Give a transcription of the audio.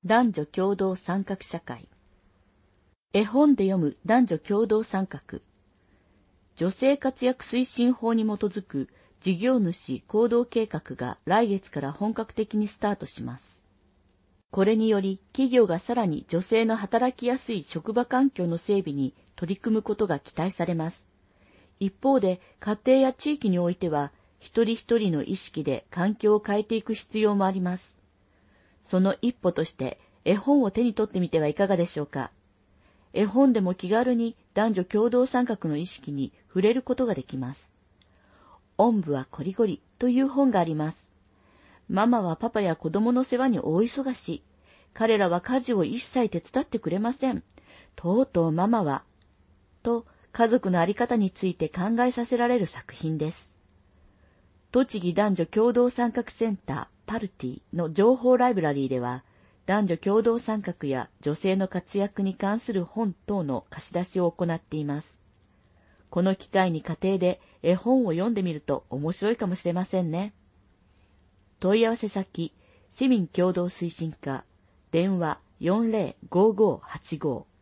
男女共同参画社会。絵本で読む男女共同参画。女性活躍推進法に基づく事業主行動計画が来月から本格的にスタートします。これにより企業がさらに女性の働きやすい職場環境の整備に取り組むことが期待されます。一方で家庭や地域においては一人一人の意識で環境を変えていく必要もあります。その一歩として絵本を手に取ってみてはいかがでしょうか。絵本でも気軽に男女共同参画の意識に触れることができます。おんぶはこりごりという本があります。ママはパパや子供の世話に大忙し。彼らは家事を一切手伝ってくれません。とうとうママは、と家族のあり方について考えさせられる作品です。栃木男女共同参画センターパルティの情報ライブラリーでは、男女共同参画や女性の活躍に関する本等の貸し出しを行っています。この機会に家庭で絵本を読んでみると面白いかもしれませんね。問い合わせ先、市民共同推進課、電話 405585